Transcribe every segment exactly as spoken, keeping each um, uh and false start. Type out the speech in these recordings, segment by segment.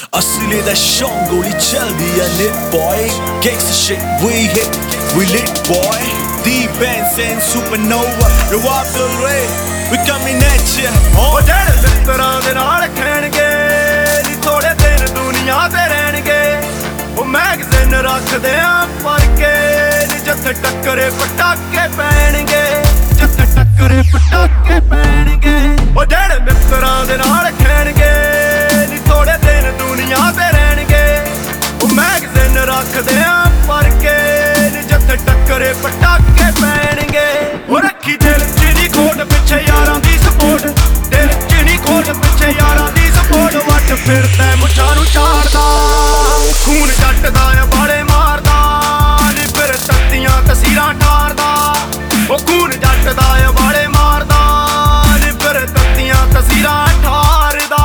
असली दा शौक गोली चलदी है lit boy. Gangsta shit we hit, we lit boy. D-Benz and Supernova, Rob Del Rey, we coming at ya. ਉਹ ਜਿਹੜੇ ਮਿੱਤਰਾਂ ਦੇ ਨਾਲ ਖੈਣਗੇ ਨੀ ਥੋੜੇ ਦਿਨ ਦੁਨੀਆ ਤੇ ਰਹਿਣਗੇ। ਉਹ ਮੈਗਜ਼ੀਨ ਰੱਖਦੇ ਆ ਭਰ ਕੇ ਨੀ ਜਿੱਥੇ ਟੱਕਰੇ ਪਟਾਕੇ ਪੈਣਗੇ, ਜਿੱਥੇ ਟੱਕਰੇ ਪਟਾਕੇ ਪੈਣਗੇ। ਉਹ ਜਿਹੜੇ ਮਿੱਤਰਾਂ ਦੇ ਨਾਲ ਖੈਣਗੇ ਨੀ ਥੋੜੇ ਦਿਨ ਦੁਨੀਆ ਤੇ ਰਹਿਣਗੇ। ਉਹ ਮੈਗਜ਼ੀਨ ਰੱਖਦੇ ਆ ਭਰ ਕੇ ਨੀ ਜਿੱਥੇ ਟੱਕਰੇ ਪਟਾਕੇ ਪੈਣਗੇ। ਉਹ ਰੱਖੀ ਦਿਲ ਚ ਨੀ ਖੋਟ ਪਿੱਛੇ ਯਾਰਾਂ ਦੀ ਸਪੋਰਟ, ਦਿਲ ਚ ਨੀ ਖੋਟ ਪਿੱਛੇ ਯਾਰਾਂ ਦੀ ਸਪੋਰਟ। ਵੱਟ ਫਿਰਦਾ ਮੁੱਛਾਂ ਨੂੰ ਝਾੜਦਾ, ਖੂਨ ਜੱਟ ਦਾ ਆ ਬਾਲੇ ਮਾਰਦਾ ਨੀ ਫਿਰ ਤੱਤੀਆਂ ਤਸੀਰਾਂ ਠਾਰਦਾ। ਉਹ ਖੂਨ ਜੱਟ ਦਾ ਆ ਬਾਲੇ ਮਾਰਦਾ ਨੀ ਫਿਰ ਤੱਤੀਆਂ ਤਸੀਰਾਂ ਠਾਰਦਾ।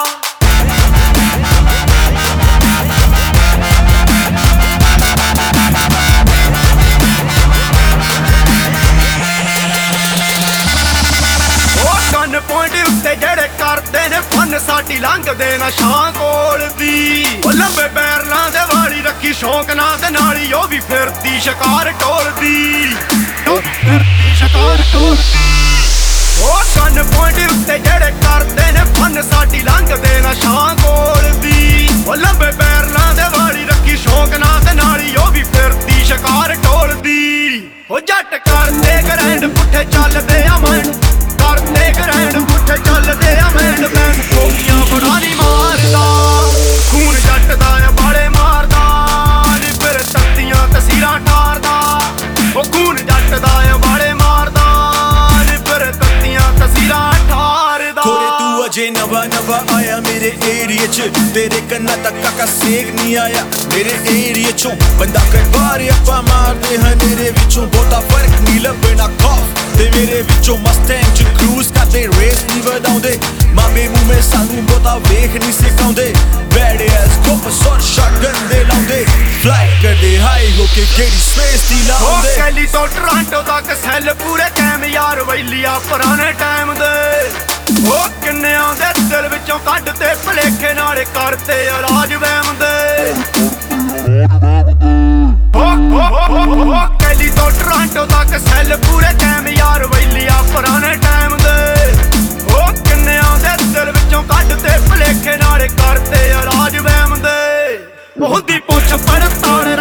ਪੁਆਇੰਟ ਉੱਤੇ ਜਿਹੜੇ ਕਰਦੇ ਨੇ ਫਨ ਸਾਡੀ ਲੰਘਦੇ ਨਾ ਛਾਂ ਕੋਲ ਦੀ। ਉਹ ਲੰਬੇ ਬੈਰਲਾਂ ਦੇ ਵਾਲੀ ਰੱਖੀ ਸ਼ੌਂਕ ਨਾਲ ਤੇ ਨਾਲੀ ਉਹ ਵੀ ਫਿਰਦੀ ਸ਼ਿਕਾਰ ਢੋਲਦੀ, ਫਿਰਦੀ ਸ਼ਿਕਾਰ ਢੋਲਦੀ। ਉਹ ਕੰਨ ਪੁਆਇੰਟ ਉੱਤੇ ਜਿਹੜੇ ਕਰਦੇ ਨੇ ਫਨ ਸਾਡੀ ਲੰਘਦੇ ਨਾ ਛਾਂ ਕੋਲ ਦੀ। ਉਹ ਲੰਬੇ ਬੈਰਲਾਂ ਦੇ ਵਾਲੀ ਰੱਖੀ ਸ਼ੌਂਕ ਨਾਲ ਤੇ ਨਾਲੀ ਉਹ ਵੀ ਫਿਰਦੀ ਸ਼ਿਕਾਰ ਢੋਲਦੀ। ਉਹ ਜੱਟ ਕਰਦੇ ਗਰੈਂਡ ਪੁੱਠੇ ਚੱਲਦੇ ਆ ਮਨ, ਕਰਦੇ ਗਰੈਂਡ ਪੁੱਠੇ ਚੱਲਦੇ ਆ ਮੈਂਡ ਮੈਂਡ। ਕੋਕੀਆਂ ਬੜਾ ਨੀ ਮਾਰਦਾ, ਖੂਨ ਜੱਟ ਦਾ ਆ ਬਾਲੇ ਮਾਰਦਾ ਨੀ ਫਿਰ ਤੱਤੀਆਂ ਤਸੀਰਾਂ ਠਾਰਦਾ। ਉਹ ਖੂਨ ਜੱਟ ਦਾ ਆ ਬਾਲੇ ਮਾਰਦਾ ਨੀ ਫਿਰ ਤੱਤੀਆਂ ਤਸੀਰਾਂ ਠਾਰਦਾ। ਕੋਰੇ ਤੂੰ ਅਜੇ ਨਵਾਂ ਨਵਾਂ ਆਇਆ ਮੇਰੇ ਏਰੀਏ ਚ, ਤੇਰੇ ਕੰਨਾਂ ਤੱਕ ਕਾਕਾ ਸੇਕ ਨਹੀਂ ਆਇਆ ਮੇਰੇ ਏਰੀਏ ਚੋਂ। ਬੰਦਾ ਕਈ ਵਾਰ ਆਪਾਂ ਮਾਰਦੇ ਹਾਂ ਮੇਰੇ ਵਿੱਚੋਂ, ਬਹੁਤਾ ਫਰਕ ਨਹੀਂ ਲੱਭਣਾ ਖੌਫ ਤੇ ਮੇਰੇ ਵਿੱਚੋਂ। ਮਸਟੈਂਗ ਚ ਕਰੂਜ਼ ਕਰਦੇ ਰੇਸ ਨਹੀਂ ਵਧਾਉਂਦੇ, ਮਾਮੇ ਮੂਮੇ ਸਾਨੂੰ ਬਹੁਤਾ ਵੇਖ ਨਹੀਂ ਸਿਖਾਉਂਦੇ। ਬੈਡ ਐਸ ਕੋਪਸ ਔਰ ਸ਼ਾਟਗਨ ਦੇ ਲਾਉਂਦੇ, ਫਲਾਈ ਕਰਦੇ ਹਾਈ ਹੋ ਕੇ ਗੇੜੀ ਸਪੇਸ ਦੀ ਲਾਉਂਦੇ। ਉਹ ਕੈਲੀ ਤੋਂ ਟੋਰਾਂਟੋ ਤੱਕ ਸੈੱਲ ਪੂਰੇ ਕਾਇਮ ਯਾਰ ਵੈਲੀਆ ਪੁਰਾਣੇ ਟਾਈਮ ਦੇ। ਉਹ ਕਿੰਨਿਆਂ ਦੇ ਦਿਲ ਵਿੱਚੋਂ ਕੱਢ ਤੇ ਭਲੇਖੇ ਨਾਲੇ ਕਰਤੇ ਰਾਜ ਵਹਿਮ ਦੇ। ਉਹ ਕੈਲੀ ਤੋਂ ਟੋਰਾਂਟੋ ਤੱਕ ਸੈੱਲ ਪੂਰੇ ਕਾਇਮ ਯਾਰ ਵੈਲੀਆ ਪੁਰਾਣੇ ਟਾਈਮ ਦੇ। ਉਹ ਕਿੰਨਿਆਂ ਦੇ ਦਿਲ ਵਿੱਚੋਂ ਕੱਢ ਤੇ ਭਲੇਖੇ ਨਾਲੇ ਕਰਤੇ ਰਾਜ ਵਹਿਮ ਦੇ। ਉਹਦੀ ਪੁੱਛ ਪੜਤਾਲ